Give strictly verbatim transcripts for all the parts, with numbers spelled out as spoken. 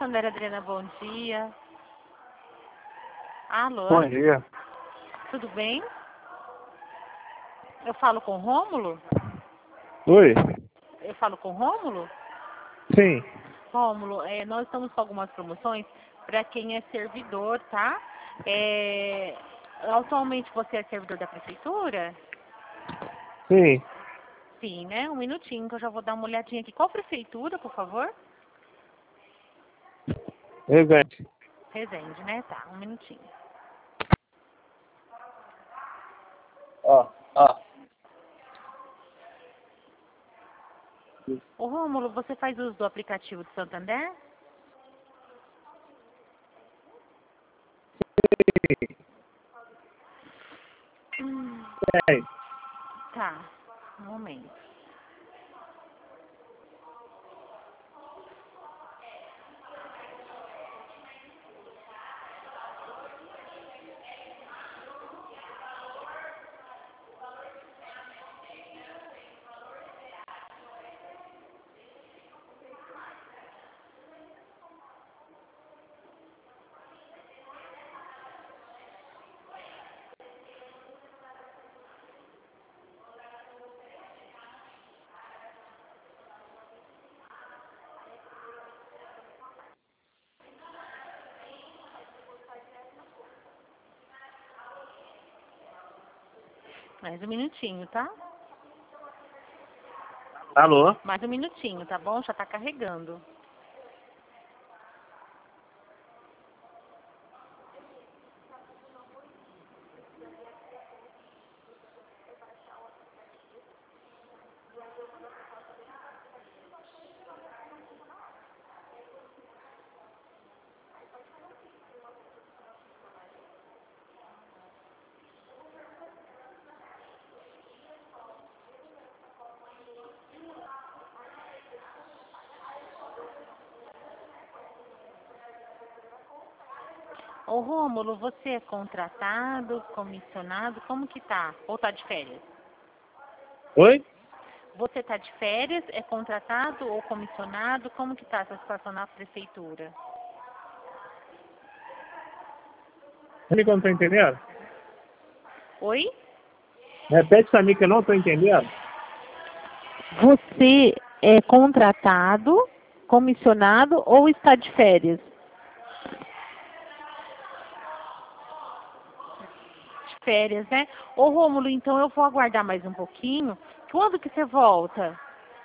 André Adriana, bom dia. Alô? Bom dia. Tudo bem? Eu falo com o Rômulo? Oi? Eu falo com o Rômulo? Sim. Rômulo, é, nós estamos com algumas promoções para quem é servidor, tá? É, atualmente você é servidor da prefeitura? Sim. Sim, né? Um minutinho que eu já vou dar uma olhadinha aqui. Qual prefeitura, por favor? Resende. Resende, né? Tá, um minutinho. Ó, ó. Ô Rômulo, você faz uso do aplicativo do Santander? Sim. Hum, Tem. tá, um momento. Mais um minutinho, tá? Alô? Mais um minutinho, tá bom? Já tá carregando. Ô Rômulo, você é contratado, comissionado, como que tá? Ou tá de férias? Oi? Você tá de férias, é contratado ou comissionado? Como que tá essa situação na prefeitura? Sabe que eu não tô entendendo? Oi? Repete pra mim que eu não tô entendendo. Você é contratado, comissionado ou está de férias? De férias, né? Ô Rômulo, então eu vou aguardar mais um pouquinho. Quando que você volta?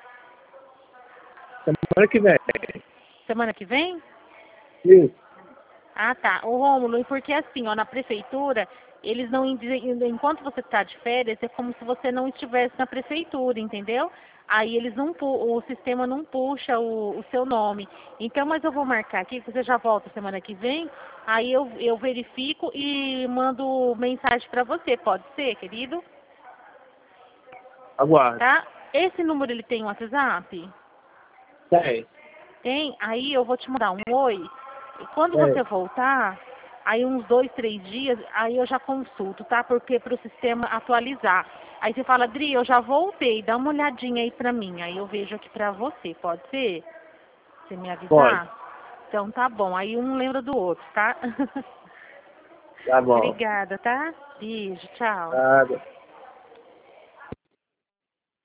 Semana que vem. Semana que vem? Isso. Ah, tá. Ô Rômulo, e porque assim, ó, na prefeitura, eles não indizem, enquanto você está de férias, é como se você não estivesse na prefeitura, entendeu? Aí eles não, pu- o sistema não puxa o, o seu nome. Então, mas eu vou marcar aqui, que você já volta semana que vem, aí eu, eu verifico e mando mensagem para você, pode ser, querido? Aguarde. Tá? Esse número ele tem um WhatsApp? Tem. Tem? Aí eu vou te mandar um oi. E quando Tem. você voltar, aí uns dois, três dias, aí eu já consulto, tá? Porque para o sistema atualizar. Aí você fala, Dri, eu já voltei, dá uma olhadinha aí pra mim. Aí eu vejo aqui pra você, pode ser? Você me Pode. avisar? Então tá bom, aí um lembra do outro, tá? Tá bom. Obrigada, tá? Beijo, tchau. Nada.